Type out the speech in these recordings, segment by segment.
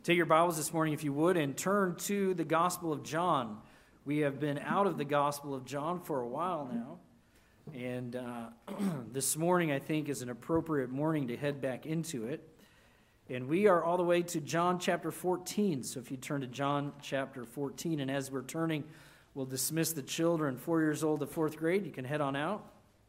Take your Bibles this morning, if you would, and turn to the Gospel of John. We have been out of the Gospel of John for a while now, and this morning, I think, is an appropriate morning to head back into it. And we are all the way to John chapter 14, so if you turn to John chapter 14, and as we're turning, we'll dismiss the children 4 years old to fourth grade. You can head on out.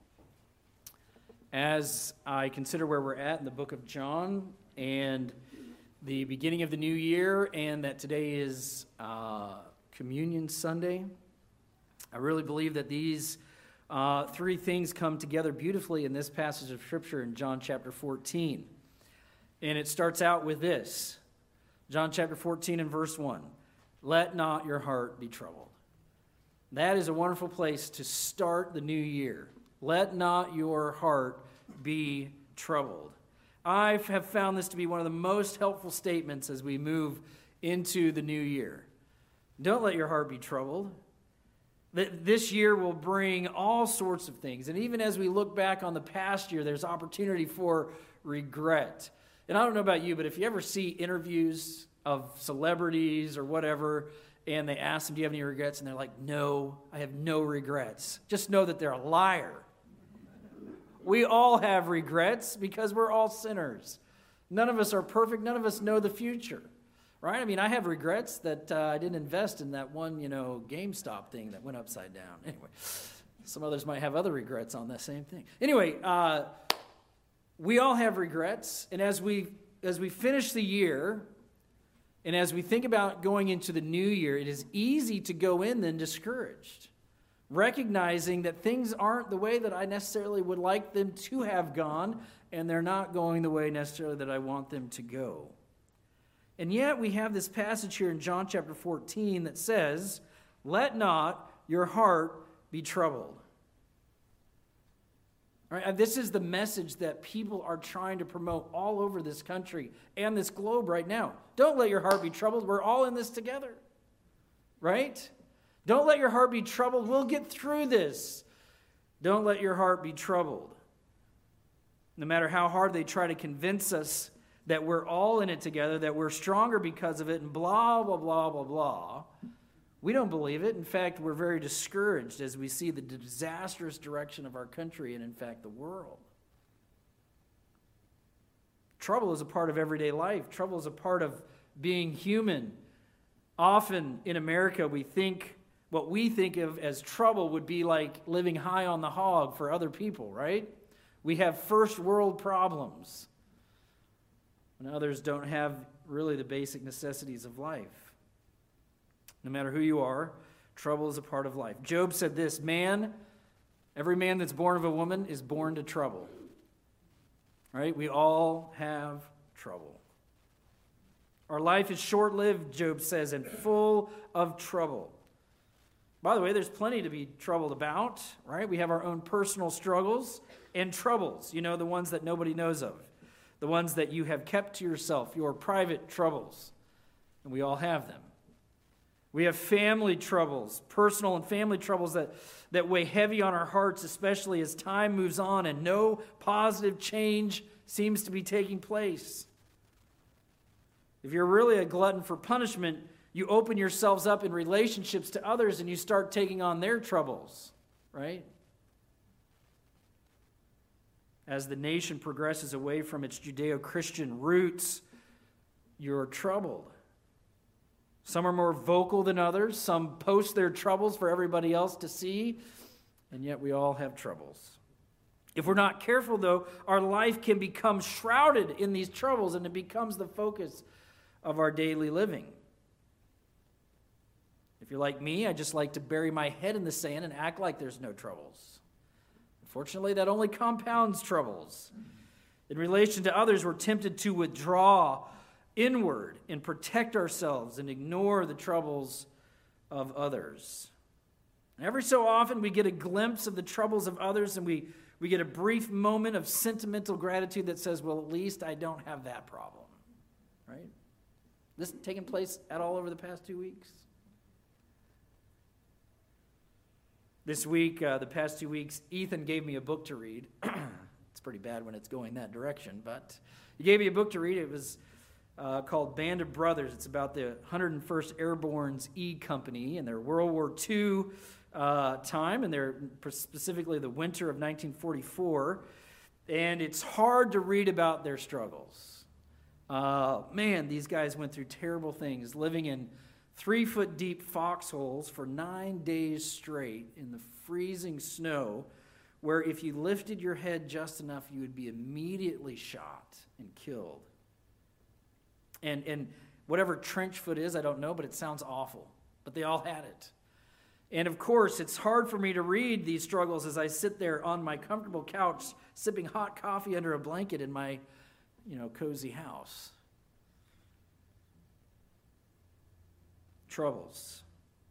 As I consider where we're at in the book of John, and the beginning of the new year, and that today is Communion Sunday, I really believe that these three things come together beautifully in this passage of Scripture in John chapter 14. And it starts out with this, John chapter 14 and verse 1, "Let not your heart be troubled." That is a wonderful place to start the new year. Let not your heart be troubled. I have found this to be one of the most helpful statements as we move into the new year. Don't let your heart be troubled. This year will bring all sorts of things. And even as we look back on the past year, there's opportunity for regret. And I don't know about you, but if you ever see interviews of celebrities or whatever, and they ask them, do you have any regrets? And they're like, no, I have no regrets. Just know that they're a liar. We all have regrets because we're all sinners. None of us are perfect. None of us know the future, right? I mean, I have regrets that I didn't invest in that one, GameStop thing that went upside down. Anyway, some others might have other regrets on that same thing. Anyway, we all have regrets, and as we finish the year, and as we think about going into the new year, it is easy to go in then discouraged, recognizing that things aren't the way that I necessarily would like them to have gone, and they're not going the way necessarily that I want them to go. And yet we have this passage here in John chapter 14 that says, "Let not your heart be troubled." All right, this is the message that people are trying to promote all over this country and this globe right now. Don't let your heart be troubled. We're all in this together, right? Don't let your heart be troubled. We'll get through this. Don't let your heart be troubled. No matter how hard they try to convince us that we're all in it together, that we're stronger because of it, and blah, blah, blah, blah, blah, we don't believe it. In fact, we're very discouraged as we see the disastrous direction of our country and, in fact, the world. Trouble is a part of everyday life. Trouble is a part of being human. Often in America, what we think of as trouble would be like living high on the hog for other people, right? We have first world problems, and others don't have really the basic necessities of life. No matter who you are, trouble is a part of life. Job said this, every man that's born of a woman is born to trouble. Right? We all have trouble. Our life is short-lived, Job says, and full of trouble. By the way, there's plenty to be troubled about, right? We have our own personal struggles and troubles, the ones that nobody knows of, the ones that you have kept to yourself, your private troubles, and we all have them. We have family troubles, personal and family troubles that weigh heavy on our hearts, especially as time moves on and no positive change seems to be taking place. If you're really a glutton for punishment, you open yourselves up in relationships to others and you start taking on their troubles, right? As the nation progresses away from its Judeo-Christian roots, you're troubled. Some are more vocal than others. Some post their troubles for everybody else to see, and yet we all have troubles. If we're not careful, though, our life can become shrouded in these troubles, and it becomes the focus of our daily living. If you're like me, I just like to bury my head in the sand and act like there's no troubles. Unfortunately, that only compounds troubles. In relation to others, we're tempted to withdraw inward and protect ourselves and ignore the troubles of others. And every so often, we get a glimpse of the troubles of others, and we get a brief moment of sentimental gratitude that says, well, at least I don't have that problem, right? This taking place all over the past 2 weeks. This week, the past 2 weeks, Ethan gave me a book to read. It's pretty bad when it's going that direction, but he gave me a book to read. It was called Band of Brothers. It's about the 101st Airborne's E Company and their World War II time, and they're specifically the winter of 1944. And it's hard to read about their struggles. Man, these guys went through terrible things, living in 3-foot-deep foxholes for 9 days straight in the freezing snow, where if you lifted your head just enough, you would be immediately shot and killed. And whatever trench foot is, I don't know, but it sounds awful. But they all had it. And of course, it's hard for me to read these struggles as I sit there on my comfortable couch, sipping hot coffee under a blanket in my, cozy house. Troubles.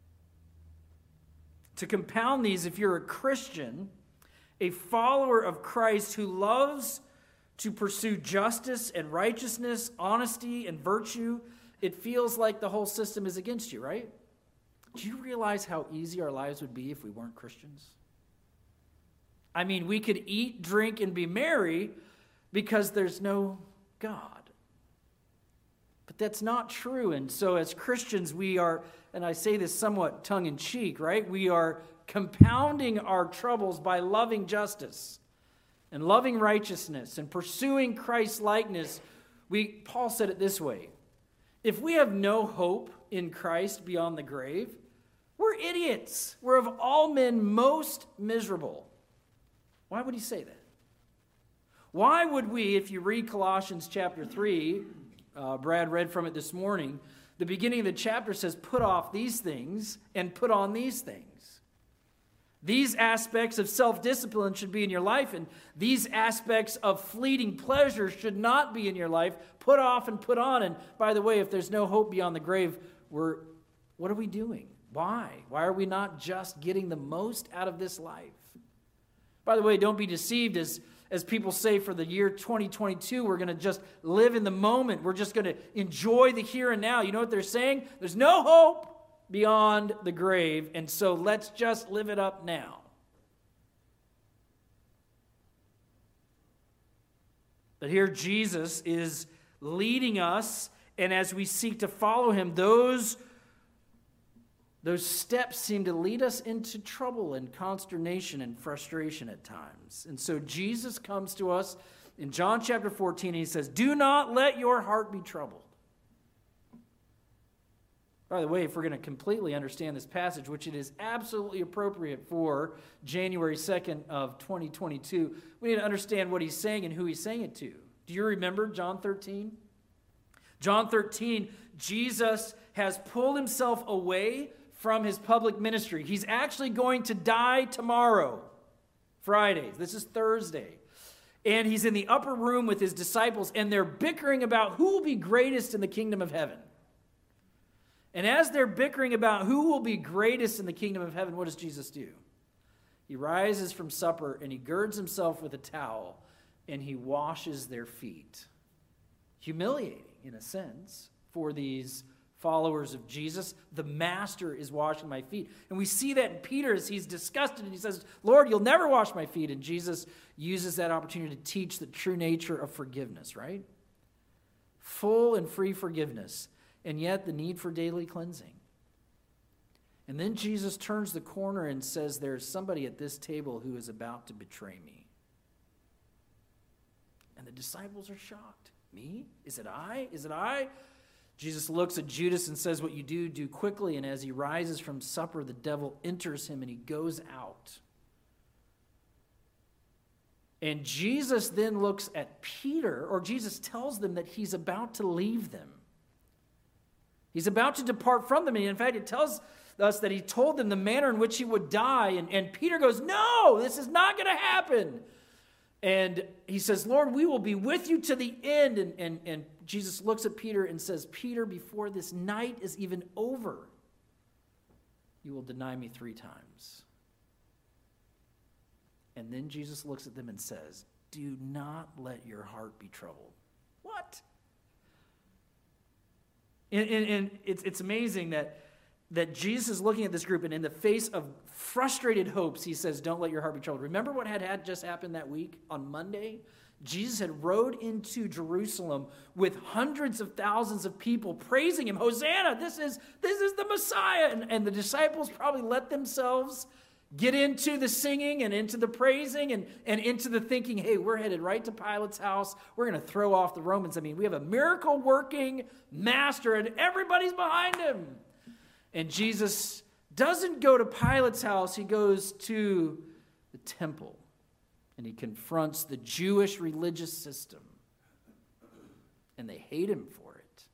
To compound these, if you're a Christian, a follower of Christ who loves to pursue justice and righteousness, honesty and virtue, it feels like the whole system is against you, right? Do you realize how easy our lives would be if we weren't Christians? I mean, we could eat, drink, and be merry because there's no God. But that's not true. And so as Christians, we are, and I say this somewhat tongue-in-cheek, right? We are compounding our troubles by loving justice and loving righteousness and pursuing Christ's likeness. Paul said it this way: if we have no hope in Christ beyond the grave, we're idiots. We're of all men most miserable. Why would he say that? Why would we, if you read Colossians chapter 3, Brad read from it this morning, the beginning of the chapter says, put off these things and put on these things. These aspects of self-discipline should be in your life, and these aspects of fleeting pleasure should not be in your life. Put off and put on. And by the way, if there's no hope beyond the grave, what are we doing? Why? Why are we not just getting the most out of this life? By the way, don't be deceived as people say for the year 2022, we're going to just live in the moment. We're just going to enjoy the here and now. You know what they're saying? There's no hope beyond the grave, and so let's just live it up now. But here Jesus is leading us, and as we seek to follow him, those steps seem to lead us into trouble and consternation and frustration at times. And so Jesus comes to us in John chapter 14, and he says, do not let your heart be troubled. By the way, if we're going to completely understand this passage, which it is absolutely appropriate for January 2nd of 2022, we need to understand what he's saying and who he's saying it to. Do you remember John 13? John 13, Jesus has pulled himself away from his public ministry. He's actually going to die tomorrow, Friday. This is Thursday. And he's in the upper room with his disciples, and they're bickering about who will be greatest in the kingdom of heaven. And as they're bickering about who will be greatest in the kingdom of heaven, what does Jesus do? He rises from supper, and he girds himself with a towel, and he washes their feet. Humiliating, in a sense, for these followers of Jesus. The master is washing my feet. And we see that in Peter as he's disgusted, and he says, Lord, you'll never wash my feet. And Jesus uses that opportunity to teach the true nature of forgiveness, right? Full and free forgiveness, and yet the need for daily cleansing. And then Jesus turns the corner and says, there's somebody at this table who is about to betray me. And the disciples are shocked. Me? Is it I? Is it I? Jesus looks at Judas and says, what you do, do quickly. And as he rises from supper, the devil enters him and he goes out. And Jesus then looks at Peter, or Jesus tells them that he's about to leave them. He's about to depart from them. And in fact, it tells us that he told them the manner in which he would die. And Peter goes, no, this is not going to happen. And he says, Lord, we will be with you to the end. And Jesus looks at Peter and says, Peter, before this night is even over, you will deny me 3 times. And then Jesus looks at them and says, do not let your heart be troubled. What? And it's amazing that Jesus is looking at this group, and in the face of frustrated hopes, he says, don't let your heart be troubled. Remember what had just happened that week on Monday? Jesus had rode into Jerusalem with hundreds of thousands of people praising him. Hosanna, this is the Messiah. And the disciples probably let themselves get into the singing and into the praising and into the thinking, hey, we're headed right to Pilate's house. We're going to throw off the Romans. I mean, we have a miracle-working master, and everybody's behind him. And Jesus doesn't go to Pilate's house. He goes to the temple. And he confronts the Jewish religious system. And they hate him for it.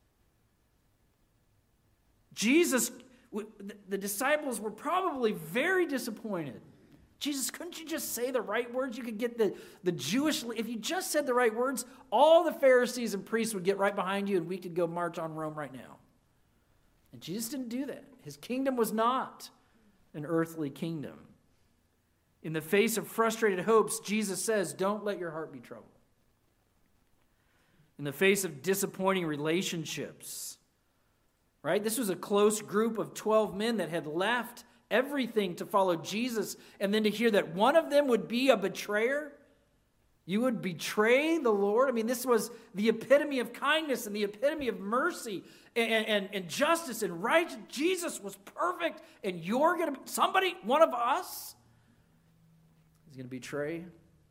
Jesus, the disciples were probably very disappointed. Jesus, couldn't you just say the right words? You could get the Jewish, if you just said the right words, all the Pharisees and priests would get right behind you and we could go march on Rome right now. And Jesus didn't do that. His kingdom was not an earthly kingdom. In the face of frustrated hopes, Jesus says, don't let your heart be troubled. In the face of disappointing relationships, right? This was a close group of 12 men that had left everything to follow Jesus, and then to hear that one of them would be a betrayer. You would betray the Lord. I mean, this was the epitome of kindness and the epitome of mercy and justice and righteousness. Jesus was perfect, and you're going to, somebody, one of us, is going to betray.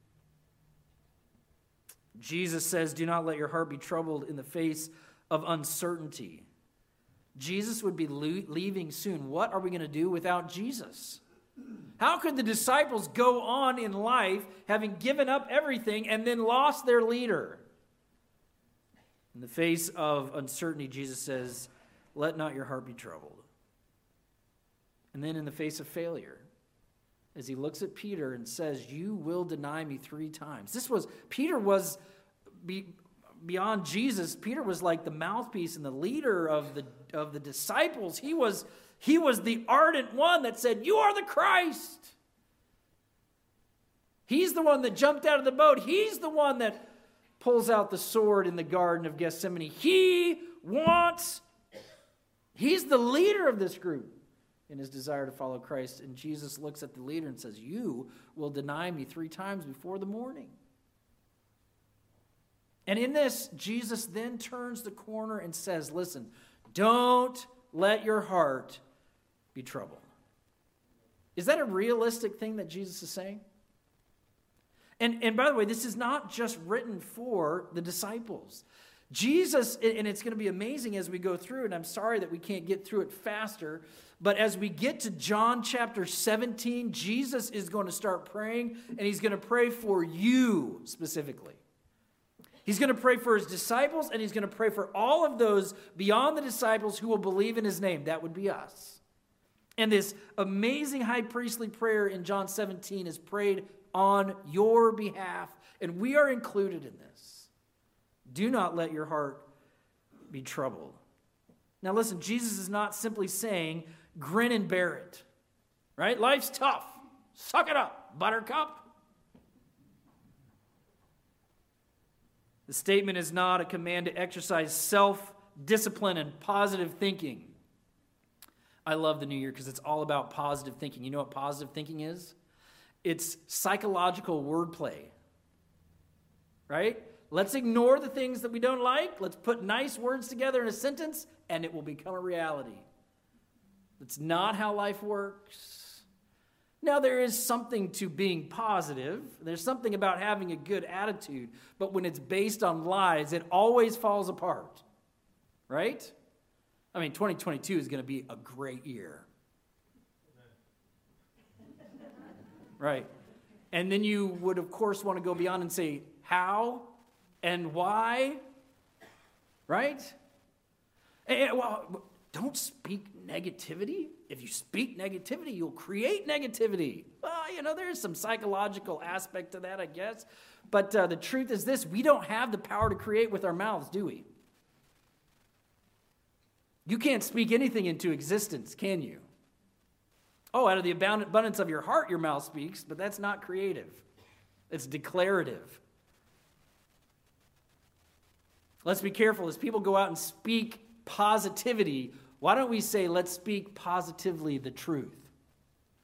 Jesus says, do not let your heart be troubled in the face of uncertainty. Jesus would be leaving soon. What are we going to do without Jesus? How could the disciples go on in life having given up everything and then lost their leader? In the face of uncertainty, Jesus says, let not your heart be troubled. And then in the face of failure, as he looks at Peter and says, you will deny me 3 times. Peter was beyond Jesus. Peter was like the mouthpiece and the leader of the disciples. He was the ardent one that said, you are the Christ. He's the one that jumped out of the boat. He's the one that pulls out the sword in the Garden of Gethsemane. He's the leader of this group in his desire to follow Christ. And Jesus looks at the leader and says, you will deny me 3 times before the morning. And in this, Jesus then turns the corner and says, listen, don't let your heart be troubled. Is that a realistic thing that Jesus is saying? And by the way, this is not just written for the disciples. Jesus, and it's going to be amazing as we go through, and I'm sorry that we can't get through it faster, but as we get to John chapter 17, Jesus is going to start praying, and he's going to pray for you specifically. He's going to pray for his disciples, and he's going to pray for all of those beyond the disciples who will believe in his name. That would be us. And this amazing high priestly prayer in John 17 is prayed on your behalf, and we are included in this. Do not let your heart be troubled. Now listen, Jesus is not simply saying, grin and bear it, right? Life's tough. Suck it up, buttercup. The statement is not a command to exercise self-discipline and positive thinking. I love the new year because it's all about positive thinking. You know what positive thinking is? It's psychological wordplay, right? Let's ignore the things that we don't like. Let's put nice words together in a sentence, and it will become a reality. That's not how life works. Now, there is something to being positive. There's something about having a good attitude. But when it's based on lies, it always falls apart, right? I mean, 2022 is going to be a great year. Right. And then you would, of course, want to go beyond and say, how and why? Right? And, well, don't speak negativity. If you speak negativity, you'll create negativity. Well, there's some psychological aspect to that, I guess. But the truth is this, we don't have the power to create with our mouths, do we? You can't speak anything into existence, can you? Oh, out of the abundance of your heart, your mouth speaks, but that's not creative. It's declarative. Let's be careful. As people go out and speak positivity, why don't we say, let's speak positively the truth?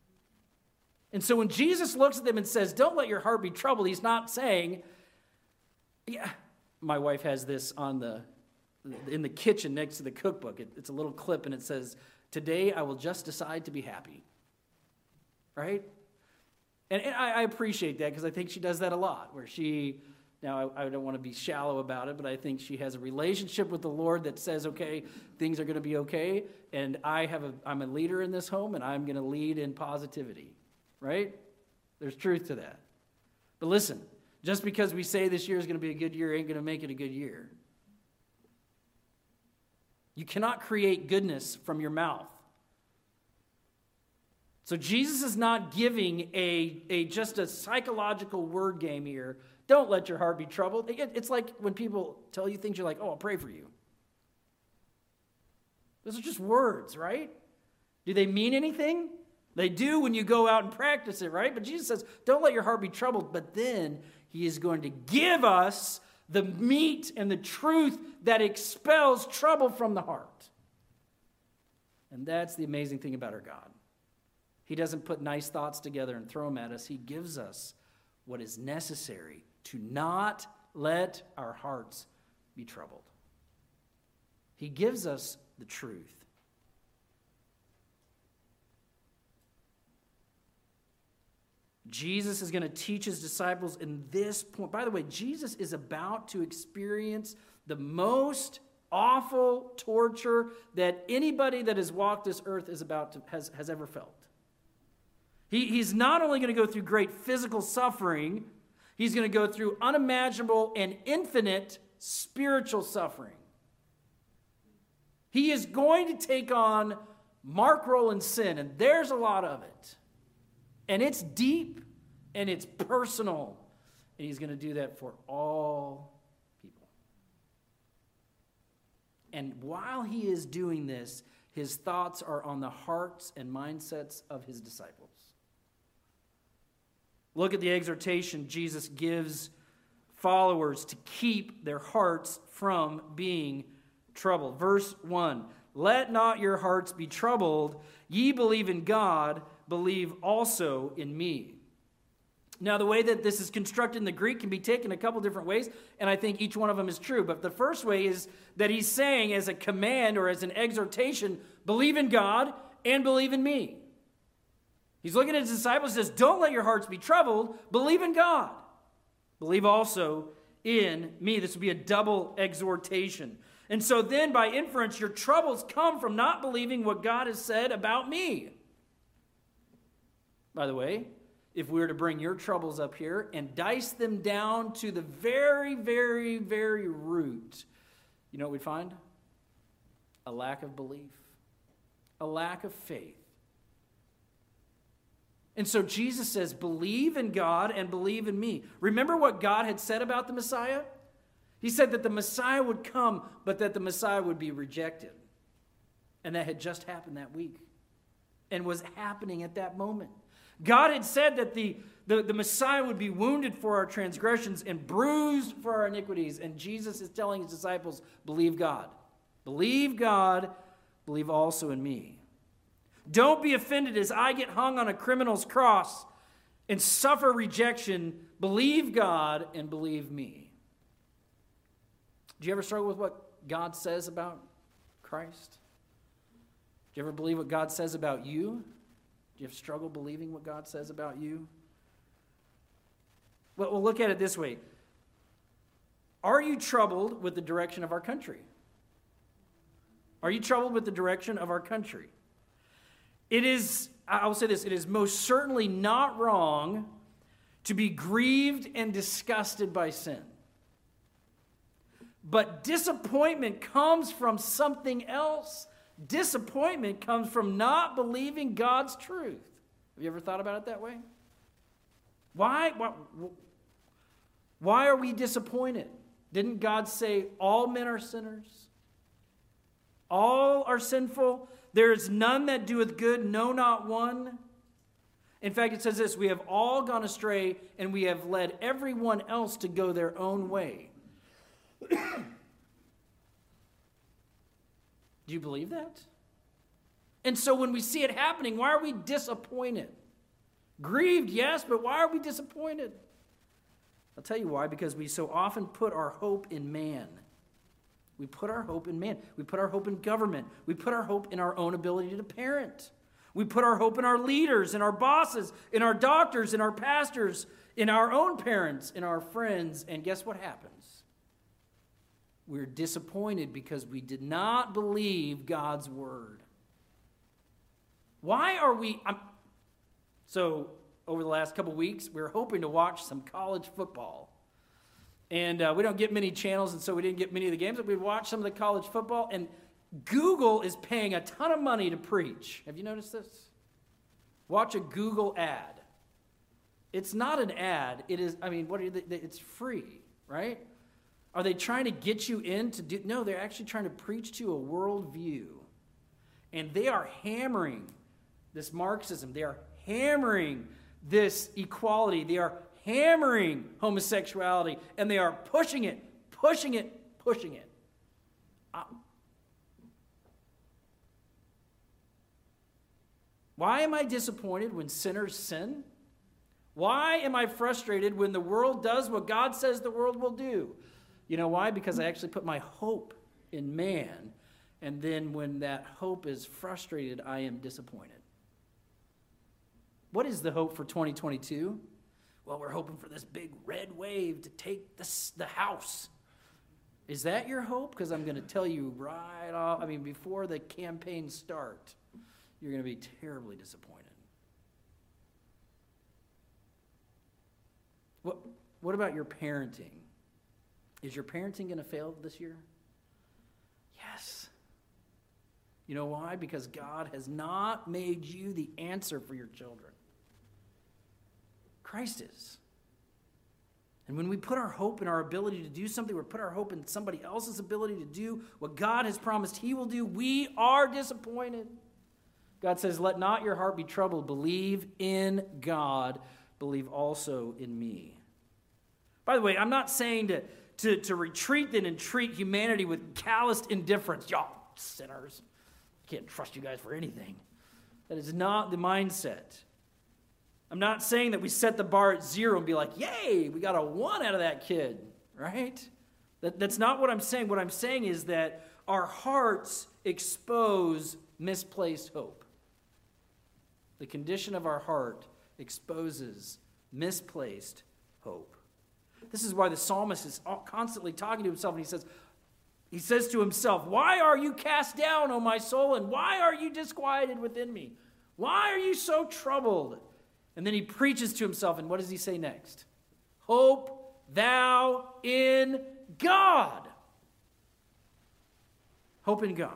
And so when Jesus looks at them and says, don't let your heart be troubled, he's not saying, Yeah, my wife has this in the kitchen next to the cookbook. It's a little clip, and it says, "Today I will just decide to be happy." Right? And I appreciate that because I think she does that a lot, where now I don't want to be shallow about it, but I think she has a relationship with the Lord that says, okay, things are going to be okay, and I'm a leader in this home, and I'm going to lead in positivity, right? There's truth to that. But listen, just because we say this year is going to be a good year ain't going to make it a good year. You cannot create goodness from your mouth. So Jesus is not giving just a psychological word game here. Don't let your heart be troubled. It's like when people tell you things, you're like, oh, I'll pray for you. Those are just words, right? Do they mean anything? They do when you go out and practice it, right? But Jesus says, don't let your heart be troubled. But then he is going to give us the meat and the truth that expels trouble from the heart. And that's the amazing thing about our God. He doesn't put nice thoughts together and throw them at us. He gives us what is necessary to not let our hearts be troubled. He gives us the truth. Jesus is going to teach his disciples in this point. By the way, Jesus is about to experience the most awful torture that anybody that has walked this earth has ever felt. He's not only going to go through great physical suffering, he's going to go through unimaginable and infinite spiritual suffering. He is going to take on Mark Rowland's sin, and there's a lot of it. And it's deep, and it's personal, and he's going to do that for all people. And while he is doing this, his thoughts are on the hearts and mindsets of his disciples. Look at the exhortation Jesus gives followers to keep their hearts from being troubled. Verse 1, let not your hearts be troubled. Ye believe in God, believe also in me. Now, the way that this is constructed in the Greek can be taken a couple different ways, and I think each one of them is true. But the first way is that he's saying as a command or as an exhortation, believe in God and believe in me. He's looking at his disciples and says, don't let your hearts be troubled. Believe in God. Believe also in me. This would be a double exhortation. And so then, by inference, your troubles come from not believing what God has said about me. By the way, if we were to bring your troubles up here and dice them down to the very, very, very root, you know what we'd find? A lack of belief. A lack of faith. And so Jesus says, believe in God and believe in me. Remember what God had said about the Messiah? He said that the Messiah would come, but that the Messiah would be rejected. And that had just happened that week and was happening at that moment. God had said that the Messiah would be wounded for our transgressions and bruised for our iniquities. And Jesus is telling his disciples, believe God. Believe God, believe also in me. Don't be offended as I get hung on a criminal's cross and suffer rejection. Believe God and believe me. Do you ever struggle with what God says about Christ? Do you ever believe what God says about you? Do you ever struggle believing what God says about you? Well, we'll look at it this way. Are you troubled with the direction of our country? Are you troubled with the direction of our country? It is, I will say this, it is most certainly not wrong to be grieved and disgusted by sin. But disappointment comes from something else. Disappointment comes from not believing God's truth. Have you ever thought about it that way? Why are we disappointed? Didn't God say all men are sinners? All are sinful. There is none that doeth good, no, not one. In fact, it says this, we have all gone astray, and we have led everyone else to go their own way. Do you believe that? And so when we see it happening, why are we disappointed? Grieved, yes, but why are we disappointed? I'll tell you why, because we so often put our hope in man. We put our hope in man. We put our hope in government. We put our hope in our own ability to parent. We put our hope in our leaders, in our bosses, in our doctors, in our pastors, in our own parents, in our friends. And guess what happens? We're disappointed because we did not believe God's word. Why are we... So over the last couple weeks, we were hoping to watch some college football. And we don't get many channels, and so we didn't get many of the games, but we'd watch some of the college football, and Google is paying a ton of money to preach. Have you noticed this? Watch a Google ad. It's not an ad. It is, it's free, right? Are they trying to get you in to do? No, they're actually trying to preach to a worldview. And they are hammering this Marxism. They are hammering this equality. They are hammering homosexuality. And they are pushing it. Why am I disappointed when sinners sin? Why am I frustrated when the world does what God says the world will do? You know why? Because I actually put my hope in man, and then when that hope is frustrated, I am disappointed. What is the hope for 2022? Well, we're hoping for this big red wave to take the house. Is that your hope? Because I'm going to tell you right off, before the campaign start, you're going to be terribly disappointed. What about your parenting? Is your parenting going to fail this year? Yes. You know why? Because God has not made you the answer for your children. Christ is. And when we put our hope in our ability to do something, or put our hope in somebody else's ability to do what God has promised he will do, we are disappointed. God says, let not your heart be troubled. Believe in God. Believe also in me. By the way, I'm not saying to retreat then and treat humanity with calloused indifference. Y'all sinners. Can't trust you guys for anything. That is not the mindset. I'm not saying that we set the bar at 0 and be like, yay, we got a 1 out of that kid, right? That's not what I'm saying. What I'm saying is that our hearts expose misplaced hope. The condition of our heart exposes misplaced hope. This is why the psalmist is constantly talking to himself, and he says to himself, why are you cast down, O my soul, and why are you disquieted within me? Why are you so troubled? And then he preaches to himself, and what does he say next? Hope thou in God. Hope in God.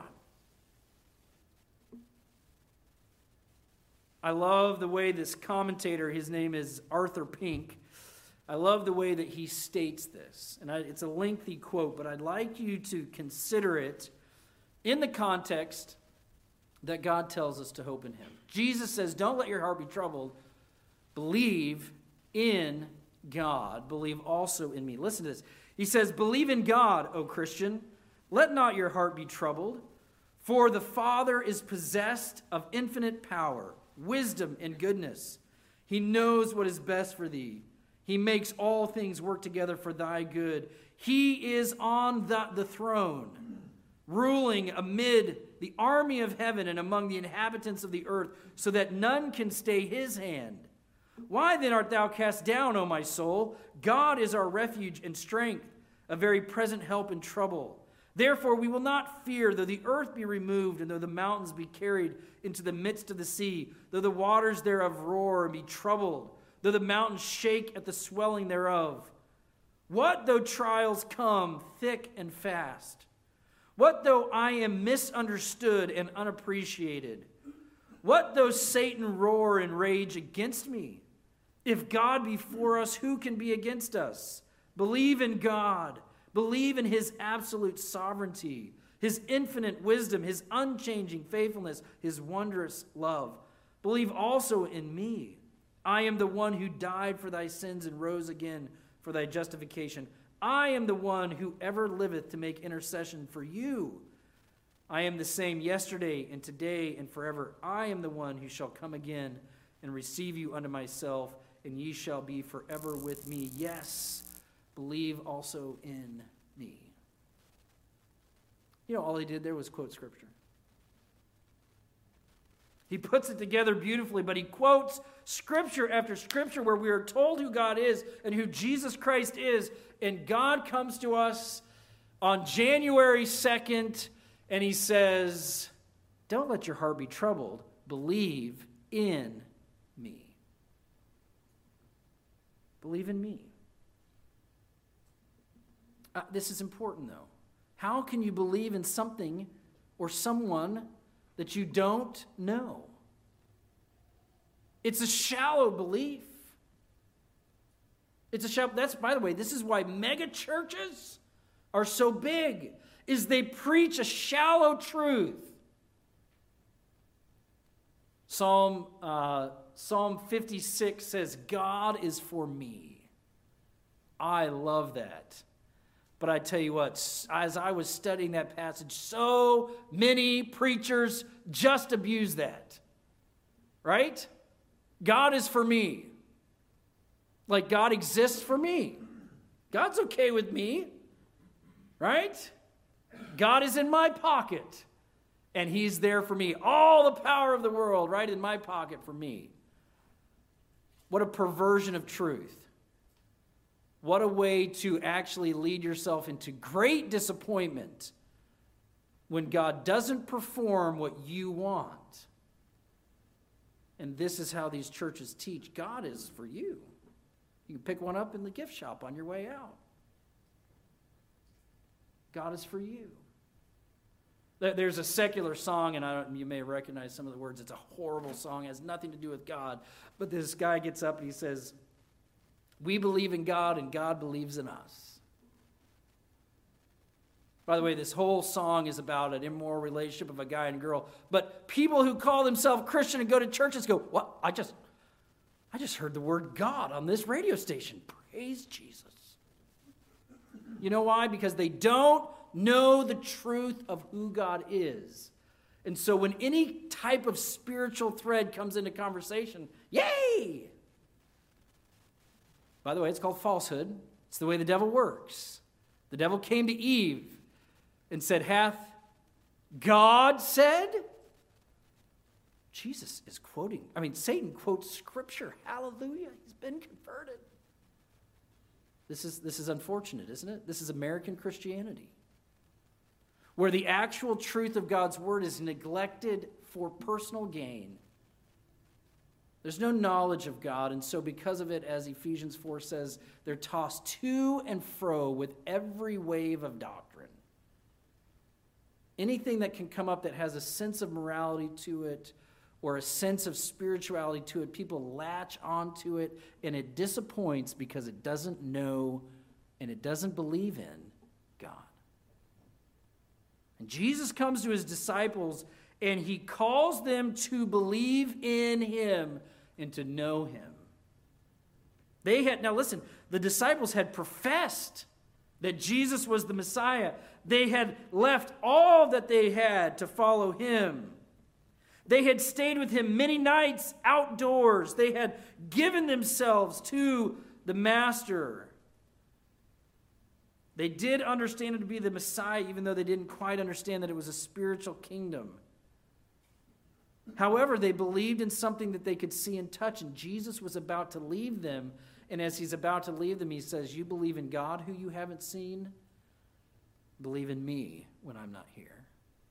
I love the way this commentator, his name is Arthur Pink, I love the way that he states this. And it's a lengthy quote, but I'd like you to consider it in the context that God tells us to hope in him. Jesus says, don't let your heart be troubled. Believe in God. Believe also in me. Listen to this. He says, believe in God, O Christian. Let not your heart be troubled. For the Father is possessed of infinite power, wisdom, and goodness. He knows what is best for thee. He makes all things work together for thy good. He is on the throne, ruling amid the army of heaven and among the inhabitants of the earth, so that none can stay his hand. Why then art thou cast down, O my soul? God is our refuge and strength, a very present help in trouble. Therefore we will not fear, though the earth be removed, and though the mountains be carried into the midst of the sea, though the waters thereof roar and be troubled, though the mountains shake at the swelling thereof. What though trials come thick and fast? What though I am misunderstood and unappreciated? What though Satan roar and rage against me? If God be for us, who can be against us? Believe in God. Believe in his absolute sovereignty, his infinite wisdom, his unchanging faithfulness, his wondrous love. Believe also in me. I am the one who died for thy sins and rose again for thy justification. I am the one who ever liveth to make intercession for you. I am the same yesterday and today and forever. I am the one who shall come again and receive you unto myself, and ye shall be forever with me. Yes, believe also in me. You know, all he did there was quote Scripture. He puts it together beautifully, but he quotes Scripture after Scripture where we are told who God is and who Jesus Christ is. And God comes to us on January 2nd, and he says, don't let your heart be troubled. Believe in me. Believe in me. This is important, though. How can you believe in something or someone that you don't know? It's a shallow belief. That's, by the way, this is why mega churches are so big, is they preach a shallow truth. Psalm 56 says, God is for me. I love that. But I tell you what, as I was studying that passage, so many preachers just abuse that. Right? God is for me. Like God exists for me. God's okay with me. Right? God is in my pocket. And he's there for me. All the power of the world right in my pocket for me. What a perversion of truth. What a way to actually lead yourself into great disappointment when God doesn't perform what you want. And this is how these churches teach. God is for you. You can pick one up in the gift shop on your way out. God is for you. There's a secular song, and you may recognize some of the words. It's a horrible song. It has nothing to do with God. But this guy gets up and he says, we believe in God and God believes in us. By the way, this whole song is about an immoral relationship of a guy and girl. But people who call themselves Christian and go to churches go, what? I just heard the word God on this radio station. Praise Jesus. You know why? Because they don't know the truth of who God is. And so when any type of spiritual thread comes into conversation, yay! By the way, it's called falsehood. It's the way the devil works. The devil came to Eve and said, hath God said? Jesus is quoting. Satan quotes Scripture. Hallelujah. He's been converted. This is unfortunate, isn't it? This is American Christianity, where the actual truth of God's word is neglected for personal gain. There's no knowledge of God, and so because of it, as Ephesians 4 says, they're tossed to and fro with every wave of doctrine. Anything that can come up that has a sense of morality to it or a sense of spirituality to it, people latch onto it, and it disappoints because it doesn't know and it doesn't believe in God. And Jesus comes to his disciples, and he calls them to believe in him and to know him. Now listen, the disciples had professed that Jesus was the Messiah. They had left all that they had to follow him. They had stayed with him many nights outdoors. They had given themselves to the Master. They did understand him to be the Messiah, even though they didn't quite understand that it was a spiritual kingdom. However, they believed in something that they could see and touch, and Jesus was about to leave them. And as he's about to leave them, he says, you believe in God who you haven't seen? Believe in me when I'm not here.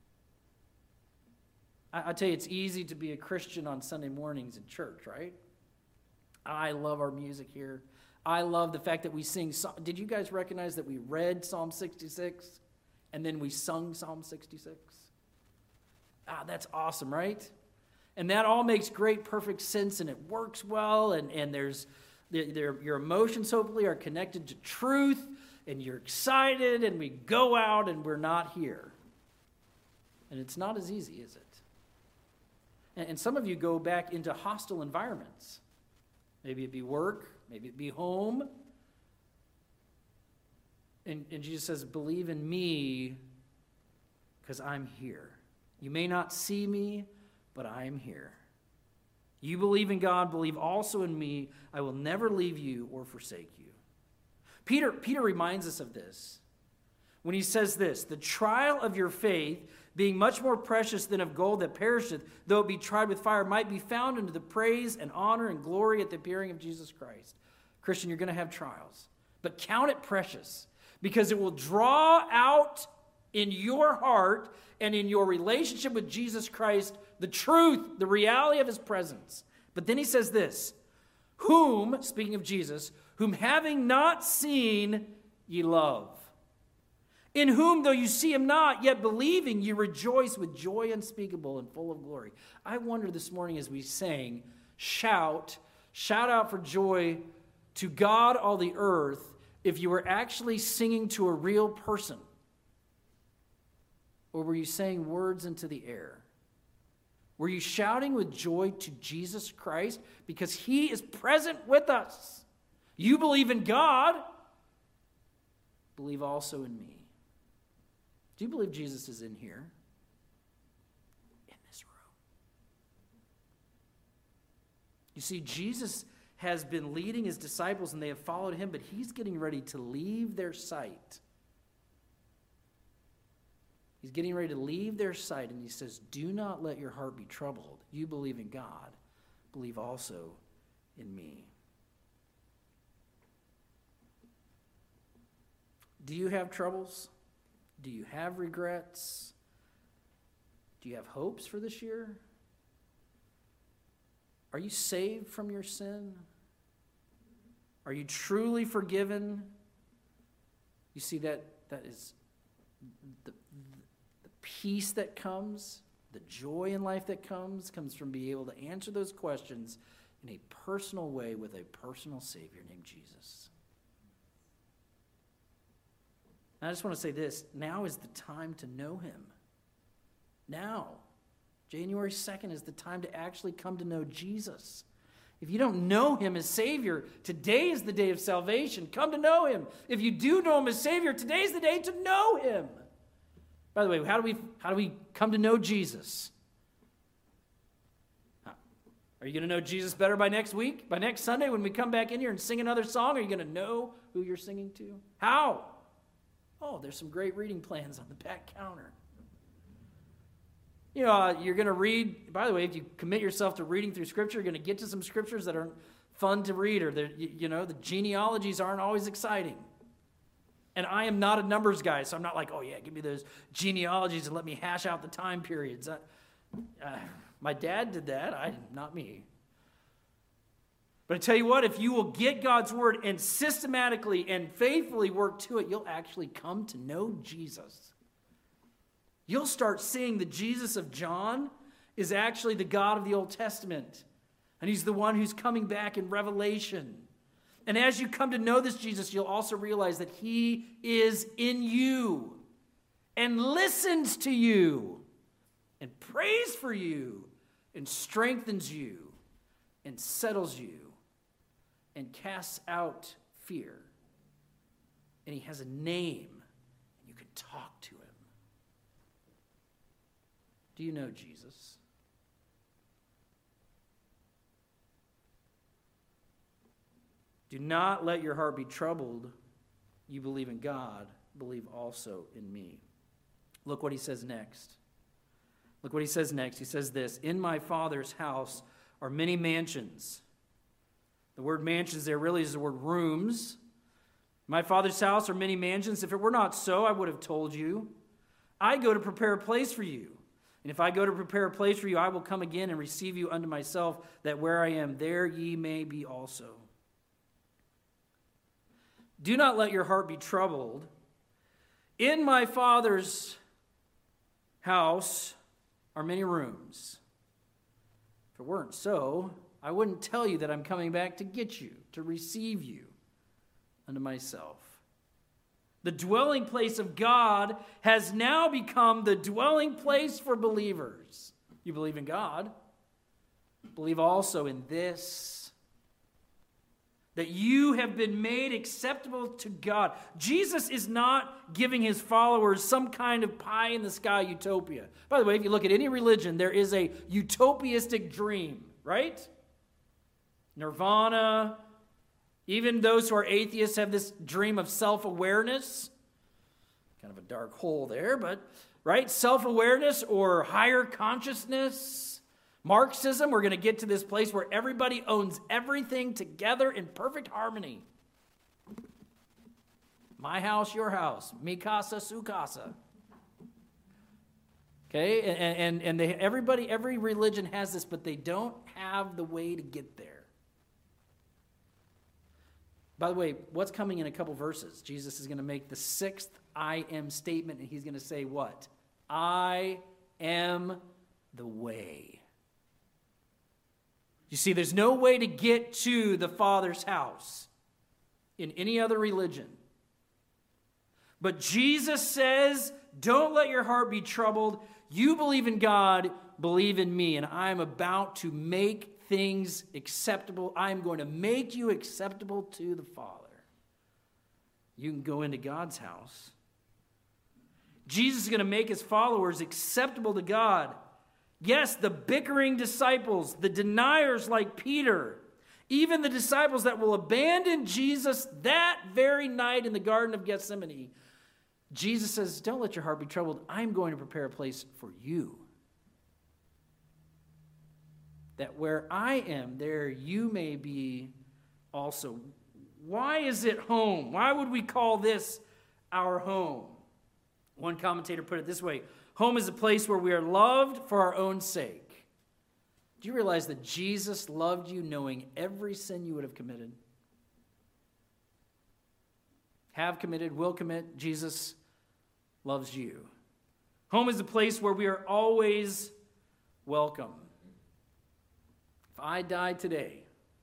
I tell you, it's easy to be a Christian on Sunday mornings in church, right? I love our music here. I love the fact that we sing. Did you guys recognize that we read Psalm 66 and then we sung Psalm 66? That's awesome, right? And that all makes great, perfect sense, and it works well, and your emotions hopefully are connected to truth, and you're excited, and we go out and we're not here. And it's not as easy, is it? And some of you go back into hostile environments. Maybe it be work, maybe it be home. And Jesus says, believe in me because I'm here. You may not see me, but I am here. You believe in God, believe also in me. I will never leave you or forsake you. Peter reminds us of this when he says this, the trial of your faith, being much more precious than of gold that perisheth, though it be tried with fire, might be found unto the praise and honor and glory at the appearing of Jesus Christ. Christian, you're going to have trials, but count it precious, because it will draw out in your heart and in your relationship with Jesus Christ the truth, the reality of his presence. But then he says this, whom, speaking of Jesus, whom having not seen, ye love. In whom, though you see him not, yet believing, you rejoice with joy unspeakable and full of glory. I wonder this morning as we sang, shout out for joy to God all the earth, if you were actually singing to a real person. Or were you saying words into the air? Were you shouting with joy to Jesus Christ because he is present with us? You believe in God, believe also in me. Do you believe Jesus is in here? In this room. You see, Jesus has been leading his disciples and they have followed him, but he's getting ready to leave their sight. He's getting ready to leave their sight, and he says, do not let your heart be troubled. You believe in God, believe also in me. Do you have troubles? Do you have regrets? Do you have hopes for this year? Are you saved from your sin? Are you truly forgiven? You see, that is the peace that comes, the joy in life that comes from being able to answer those questions in a personal way with a personal Savior named Jesus. I just want to say this. Now is the time to know him. Now. January 2nd is the time to actually come to know Jesus. If you don't know him as Savior, today is the day of salvation. Come to know him. If you do know him as Savior, today's the day to know him. By the way, how do we come to know Jesus? Are you going to know Jesus better by next week? By next Sunday when we come back in here and sing another song? Are you going to know who you're singing to? How? Oh, there's some great reading plans on the back counter. You know, you're going to read, by the way, if you commit yourself to reading through Scripture, you're going to get to some Scriptures that aren't fun to read, or the genealogies aren't always exciting. And I am not a numbers guy, so I'm not like, oh yeah, give me those genealogies and let me hash out the time periods. My dad did that, not me. But I tell you what, if you will get God's word and systematically and faithfully work to it, you'll actually come to know Jesus. You'll start seeing the Jesus of John is actually the God of the Old Testament. And he's the one who's coming back in Revelation. And as you come to know this Jesus, you'll also realize that he is in you and listens to you and prays for you and strengthens you and settles you and casts out fear. And he has a name, and you can talk to him. Do you know Jesus? Do not let your heart be troubled. You believe in God, believe also in me. Look what he says next. Look what he says next. He says this, in my Father's house are many mansions. The word mansions there really is the word rooms. My Father's house are many mansions. If it were not so, I would have told you. I go to prepare a place for you. And if I go to prepare a place for you, I will come again and receive you unto myself, that where I am, there ye may be also. Do not let your heart be troubled. In my Father's house are many rooms. If it weren't so, I wouldn't tell you that I'm coming back to get you, to receive you unto myself. The dwelling place of God has now become the dwelling place for believers. You believe in God. Believe also in this, that you have been made acceptable to God. Jesus is not giving his followers some kind of pie-in-the-sky utopia. By the way, if you look at any religion, there is a utopistic dream, right? Nirvana, Even those who are atheists have this dream of self-awareness. Kind of a dark hole there, but, right? Self-awareness or higher consciousness. Marxism, we're going to get to this place where everybody owns everything together in perfect harmony. My house, your house. Mi casa, su casa. Okay, and every religion has this, but they don't have the way to get there. By the way, what's coming in a couple verses? Jesus is going to make the sixth I am statement, and he's going to say what? I am the way. You see, there's no way to get to the Father's house in any other religion. But Jesus says, don't let your heart be troubled. You believe in God, believe in me, and I'm about to make things acceptable. I'm going to make you acceptable to the Father. You can go into God's house. Jesus is going to make his followers acceptable to God. Yes, the bickering disciples, the deniers like Peter, even the disciples that will abandon Jesus that very night in the Garden of Gethsemane. Jesus says, don't let your heart be troubled. I'm going to prepare a place for you. That where I am, there you may be also. Why is it home? Why would we call this our home? One commentator put it this way: home is a place where we are loved for our own sake. Do you realize that Jesus loved you knowing every sin you would have committed? Have committed, will commit. Jesus loves you. Home is a place where we are always welcome. If I die today,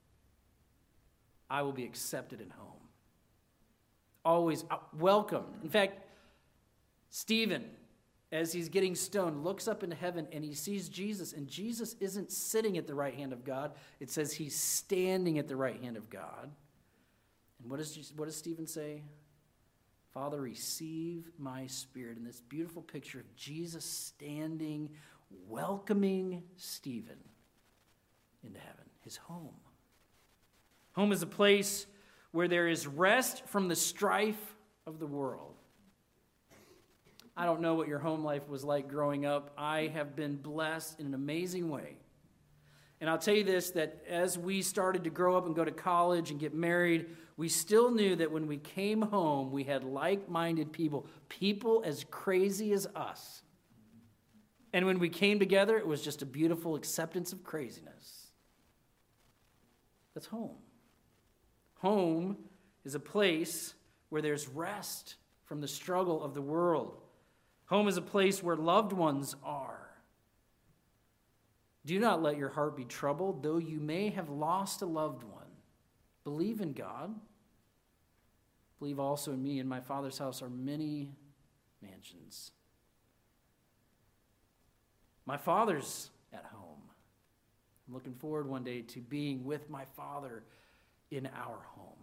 I will be accepted in home. Always welcome. In fact, Stephen, as he's getting stoned, looks up into heaven and he sees Jesus, and Jesus isn't sitting at the right hand of God. It says he's standing at the right hand of God. And what does Stephen say? Father, receive my spirit. And this beautiful picture of Jesus standing, welcoming Stephen into heaven, his home. Home is a place where there is rest from the strife of the world. I don't know what your home life was like growing up. I have been blessed in an amazing way. And I'll tell you this, that as we started to grow up and go to college and get married, we still knew that when we came home, we had like-minded people as crazy as us. And when we came together, it was just a beautiful acceptance of craziness. That's home. Home is a place where there's rest from the struggle of the world. Home is a place where loved ones are. Do not let your heart be troubled, though you may have lost a loved one. Believe in God. Believe also in me. In my Father's house are many mansions. My Father's at home. I'm looking forward one day to being with my Father in our home.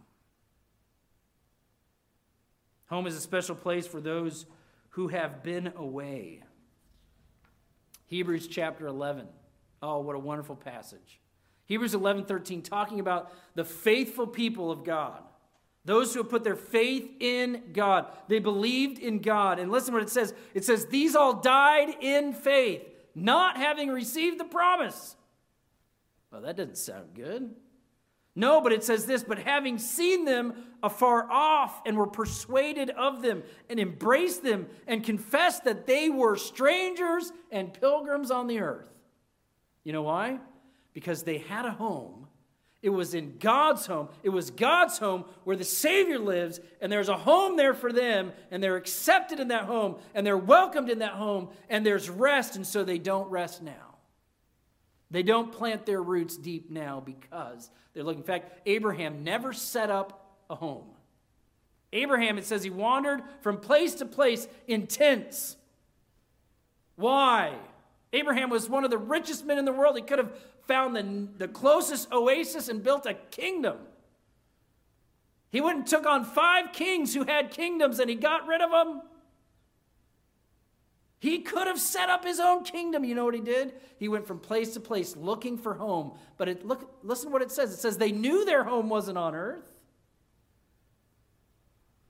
Home is a special place for those who have been away. Hebrews chapter 11. Oh, what a wonderful passage. Hebrews 11:13, talking about the faithful people of God. Those who have put their faith in God. They believed in God. And listen what it says. It says, these all died in faith, not having received the promise. Well, that doesn't sound good. No, but it says this, but having seen them afar off and were persuaded of them and embraced them and confessed that they were strangers and pilgrims on the earth. You know why? Because they had a home. It was in God's home. It was God's home where the Savior lives, and there's a home there for them, and they're accepted in that home, and they're welcomed in that home, and there's rest, and so they don't rest now. They don't plant their roots deep now because they're looking. In fact, Abraham never set up a home. Abraham, it says he wandered from place to place in tents. Why? Abraham was one of the richest men in the world. He could have found the closest oasis and built a kingdom. He went and took on 5 kings who had kingdoms, and he got rid of them. He could have set up his own kingdom. You know what he did? He went from place to place looking for home. But listen to what it says. It says they knew their home wasn't on earth.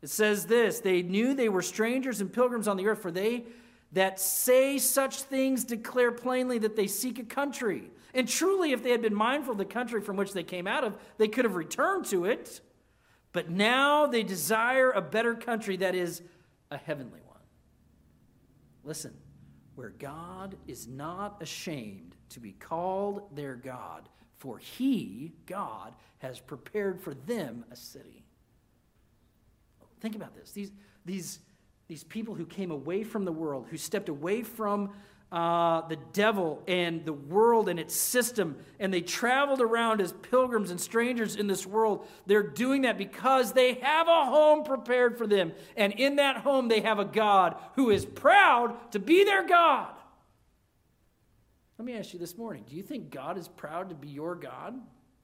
It says this, they knew they were strangers and pilgrims on the earth, for they that say such things declare plainly that they seek a country. And truly, if they had been mindful of the country from which they came out of, they could have returned to it. But now they desire a better country, that is, a heavenly one. Listen, where God is not ashamed to be called their God, for he, God, has prepared for them a city. Think about this. These people who came away from the world, who stepped away from the devil and the world and its system, and they traveled around as pilgrims and strangers in this world. They're doing that because they have a home prepared for them. And in that home, they have a God who is proud to be their God. Let me ask you this morning, do you think God is proud to be your God?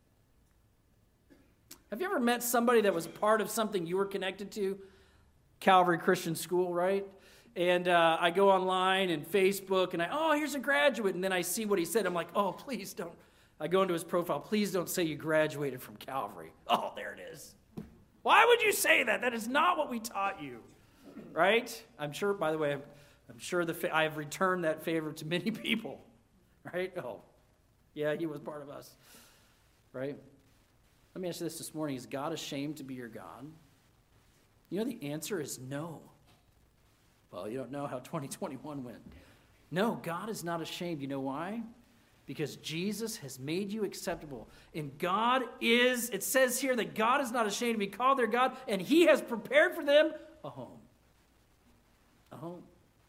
Have you ever met somebody that was part of something you were connected to? Calvary Christian School, right? And I go online and Facebook and here's a graduate. And then I see what he said. I'm like, oh, please don't. I go into his profile. Please don't say you graduated from Calvary. Oh, there it is. Why would you say that? That is not what we taught you, right? I'm sure, by the way, I'm sure I have returned that favor to many people, right? Oh, yeah, he was part of us, right? Let me ask you this morning. Is God ashamed to be your God? You know, the answer is no. Well, you don't know how 2021 went. No, God is not ashamed. You know why? Because Jesus has made you acceptable. And God is, it says here that God is not ashamed to be called their God, and he has prepared for them a home. A home.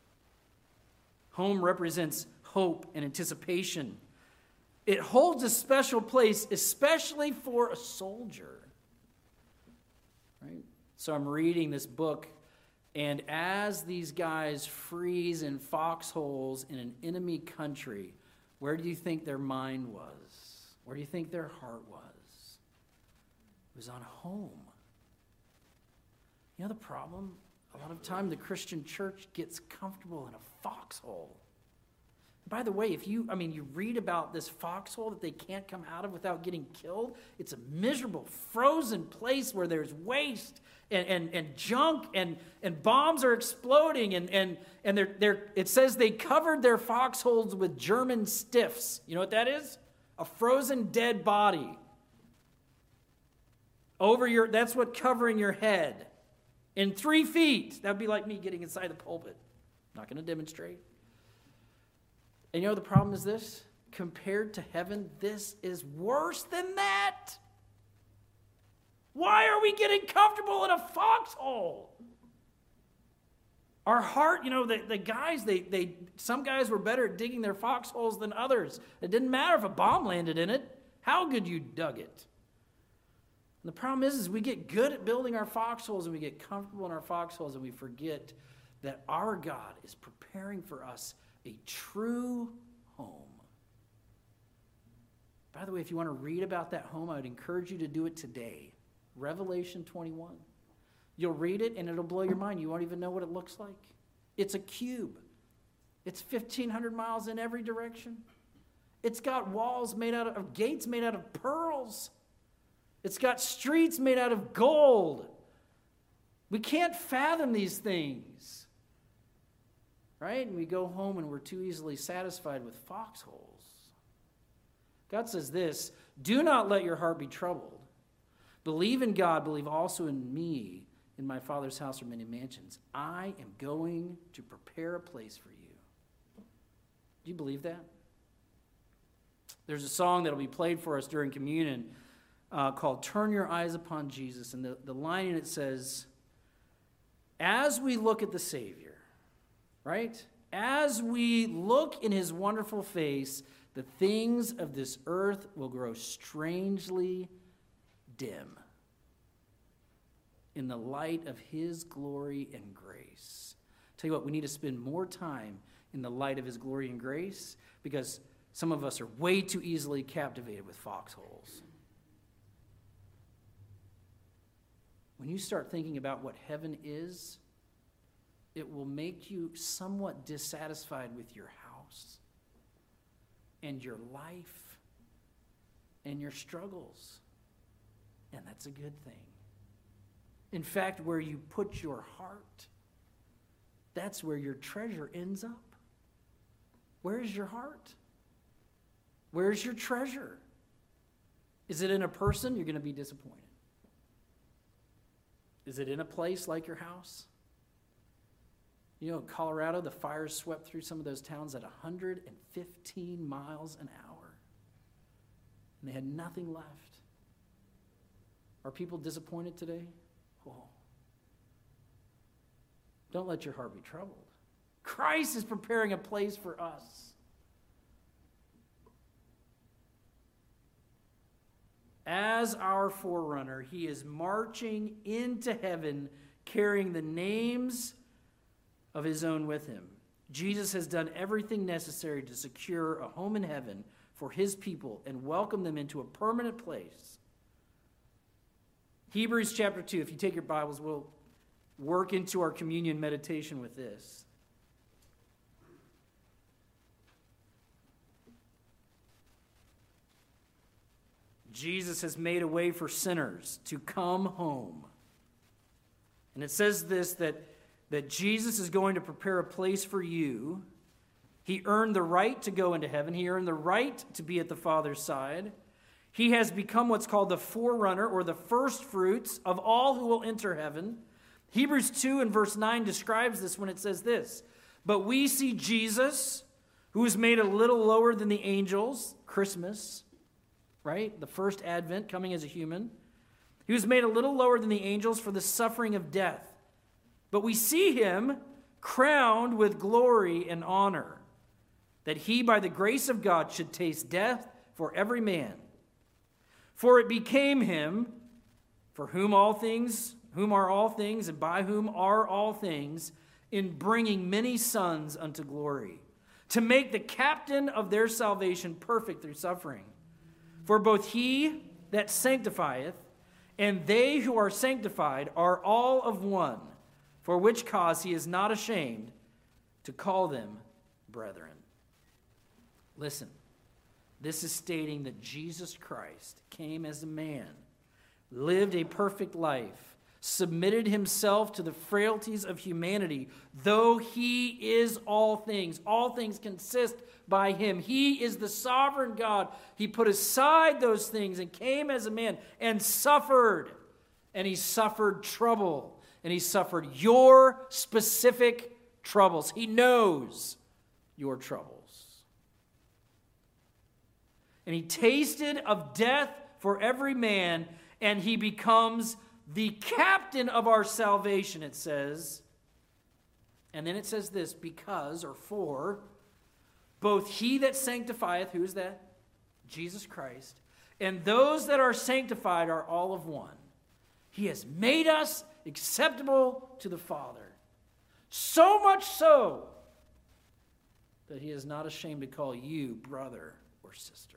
Home represents hope and anticipation. It holds a special place, especially for a soldier. Right? So I'm reading this book, and as these guys freeze in foxholes in an enemy country, where do you think their mind was? Where do you think their heart was? It was on home. You know the problem? A lot of time the Christian church gets comfortable in a foxhole. By the way, you read about this foxhole that they can't come out of without getting killed. It's a miserable, frozen place where there's waste and junk and bombs are exploding and it says they covered their foxholes with German stiffs. You know what that is? A frozen dead body. That's what covering your head. In 3 feet. That would be like me getting inside the pulpit. Not going to demonstrate. And you know the problem is this? Compared to heaven, this is worse than that. Why are we getting comfortable in a foxhole? Our heart, the guys, some guys were better at digging their foxholes than others. It didn't matter if a bomb landed in it. How good you dug it. And the problem is we get good at building our foxholes and we get comfortable in our foxholes and we forget that our God is preparing for us a true home. By the way, if you want to read about that home, I would encourage you to do it today. Revelation 21. You'll read it and it'll blow your mind. You won't even know what it looks like. It's a cube. It's 1,500 miles in every direction. It's got walls made out of gates made out of pearls. It's got streets made out of gold. We can't fathom these things. Right? And we go home and we're too easily satisfied with foxholes. God says this, do not let your heart be troubled. Believe in God, believe also in me. In my Father's house are many mansions. I am going to prepare a place for you. Do you believe that? There's a song that will be played for us during communion called Turn Your Eyes Upon Jesus. And the line in it says, as we look at the Savior, right? As we look in his wonderful face, the things of this earth will grow strangely dim in the light of his glory and grace. Tell you what, we need to spend more time in the light of his glory and grace because some of us are way too easily captivated with foxholes. When you start thinking about what heaven is, it will make you somewhat dissatisfied with your house and your life and your struggles. And that's a good thing. In fact, where you put your heart, that's where your treasure ends up. Where's your heart? Where's your treasure? Is it in a person? You're going to be disappointed. Is it in a place like your house? You know, in Colorado, the fires swept through some of those towns at 115 miles an hour. And they had nothing left. Are people disappointed today? Oh. Don't let your heart be troubled. Christ is preparing a place for us. As our forerunner, he is marching into heaven carrying the names of his own with him. Jesus has done everything necessary to secure a home in heaven for his people and welcome them into a permanent place. Hebrews chapter 2, if you take your Bibles, we'll work into our communion meditation with this. Jesus has made a way for sinners to come home. And it says this, that Jesus is going to prepare a place for you. He earned the right to go into heaven. He earned the right to be at the Father's side. He has become what's called the forerunner or the first fruits of all who will enter heaven. Hebrews 2 and verse 9 describes this when it says this, but we see Jesus, who was made a little lower than the angels, Christmas, right? The first advent, coming as a human. He was made a little lower than the angels for the suffering of death. But we see him crowned with glory and honor, that he, by the grace of God, should taste death for every man. For it became him, for whom are all things, and by whom are all things, in bringing many sons unto glory, to make the captain of their salvation perfect through suffering. For both he that sanctifieth and they who are sanctified are all of one, for which cause he is not ashamed to call them brethren. Listen, this is stating that Jesus Christ came as a man, lived a perfect life, submitted himself to the frailties of humanity, though he is all things. All things consist by him. He is the sovereign God. He put aside those things and came as a man and suffered. And he suffered trouble. And he suffered your specific troubles. He knows your troubles. And he tasted of death for every man, and he becomes the captain of our salvation, it says. And then it says this, because, or for, both he that sanctifieth, who is that? Jesus Christ. And those that are sanctified are all of one. He has made us acceptable to the Father. So much so that he is not ashamed to call you brother or sister.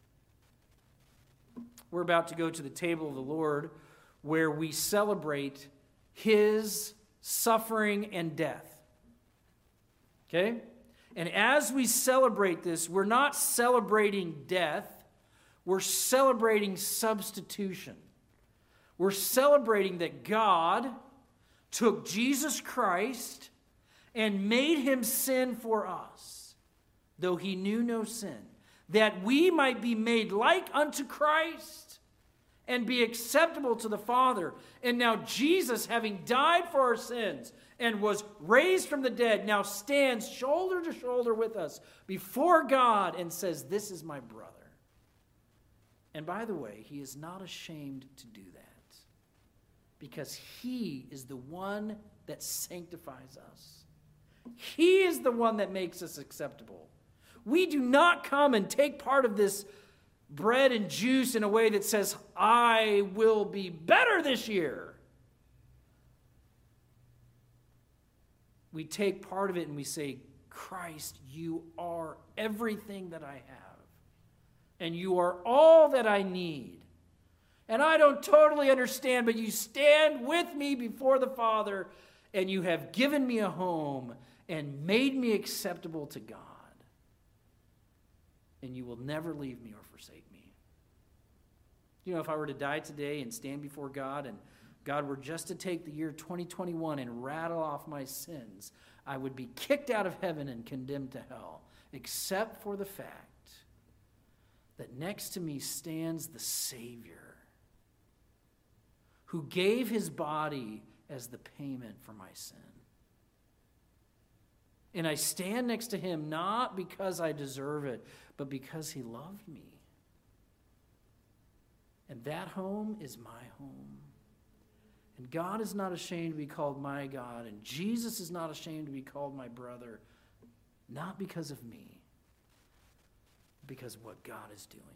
We're about to go to the table of the Lord, where we celebrate his suffering and death. Okay? And as we celebrate this, we're not celebrating death, we're celebrating substitution. We're celebrating that God took Jesus Christ and made him sin for us, though he knew no sin, that we might be made like unto Christ and be acceptable to the Father. And now Jesus, having died for our sins and was raised from the dead, now stands shoulder to shoulder with us before God and says, this is my brother. And by the way, he is not ashamed to do that, because he is the one that sanctifies us. He is the one that makes us acceptable. We do not come and take part of this bread and juice in a way that says, I will be better this year. We take part of it and we say, Christ, you are everything that I have. And you are all that I need. And I don't totally understand, but you stand with me before the Father, and you have given me a home and made me acceptable to God. And you will never leave me or forsake me. You know, if I were to die today and stand before God and God, were just to take the year 2021 and rattle off my sins, I would be kicked out of heaven and condemned to hell, except for the fact that next to me stands the Savior who gave his body as the payment for my sin. And I stand next to him not because I deserve it, but because he loved me. And that home is my home. And God is not ashamed to be called my God, and Jesus is not ashamed to be called my brother, not because of me, because of what God is doing.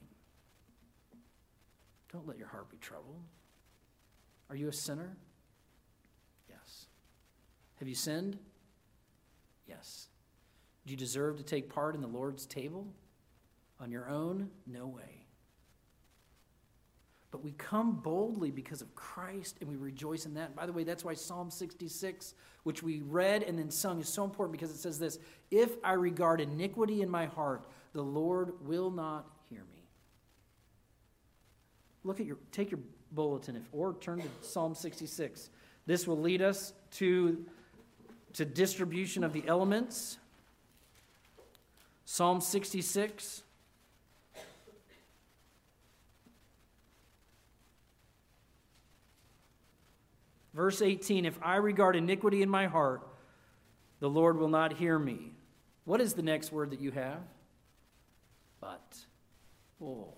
Don't let your heart be troubled. Are you a sinner? Yes. Have you sinned? Yes. Do you deserve to take part in the Lord's table? On your own? No way. But we come boldly because of Christ, and we rejoice in that. And by the way, that's why Psalm 66, which we read and then sung, is so important, because it says this: if I regard iniquity in my heart, the Lord will not hear me. Take your bulletin, or turn to Psalm 66. This will lead us to distribution of the elements. Psalm 66. Verse 18, if I regard iniquity in my heart, the Lord will not hear me. What is the next word that you have? But. Oh.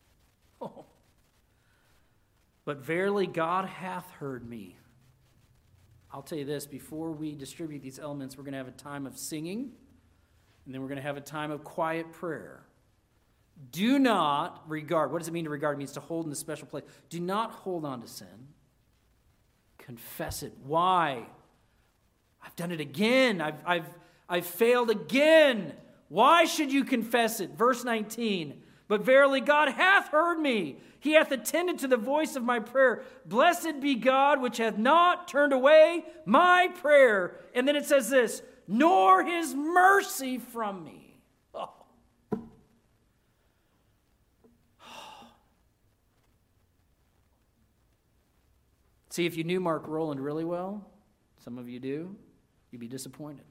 But verily God hath heard me. I'll tell you this, before we distribute these elements, we're going to have a time of singing, and then we're going to have a time of quiet prayer. Do not regard. What does it mean to regard? It means to hold in a special place. Do not hold on to sin. Confess it. Why? I've done it again. I've failed again. Why should you confess it? Verse 19. But verily God hath heard me. He hath attended to the voice of my prayer. Blessed be God, which hath not turned away my prayer. And then it says this, nor his mercy from me. Oh. See, if you knew Mark Rowland really well, some of you do, you'd be disappointed.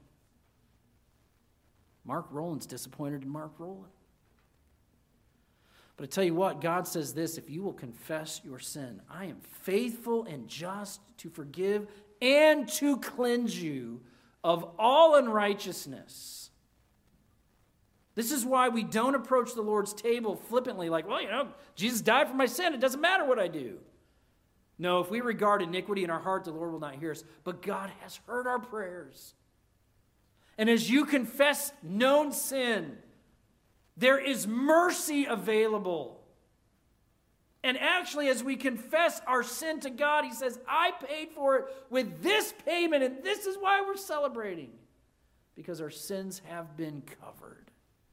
Mark Rowland's disappointed in Mark Rowland. But I tell you what, God says this: if you will confess your sin, I am faithful and just to forgive and to cleanse you of all unrighteousness. This is why we don't approach the Lord's table flippantly, like, well, Jesus died for my sin. It doesn't matter what I do. No, if we regard iniquity in our heart, the Lord will not hear us. But God has heard our prayers. And as you confess known sin, there is mercy available. And actually, as we confess our sin to God, he says, I paid for it with this payment, and this is why we're celebrating. Because our sins have been covered.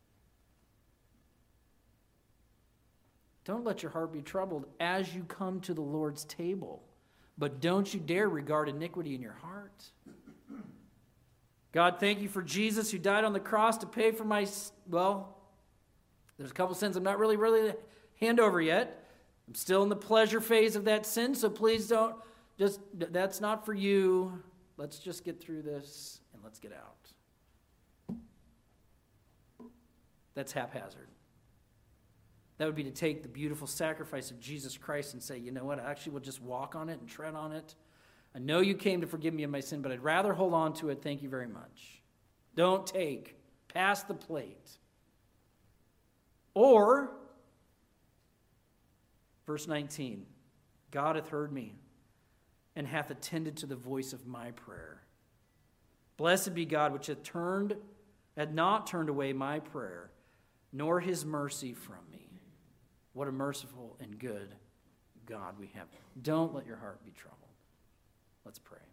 Don't let your heart be troubled as you come to the Lord's table. But don't you dare regard iniquity in your heart. God, thank you for Jesus who died on the cross to pay for my, there's a couple sins I'm not really hand over yet. I'm still in the pleasure phase of that sin, so please don't, that's not for you. Let's just get through this and let's get out. That's haphazard. That would be to take the beautiful sacrifice of Jesus Christ and say, you know what, I actually will just walk on it and tread on it. I know you came to forgive me of my sin, but I'd rather hold on to it. Thank you very much. Don't take. Pass the plate. Or, verse 19, God hath heard me and hath attended to the voice of my prayer. Blessed be God, which had not turned away my prayer, nor his mercy from me. What a merciful and good God we have. Don't let your heart be troubled. Let's pray.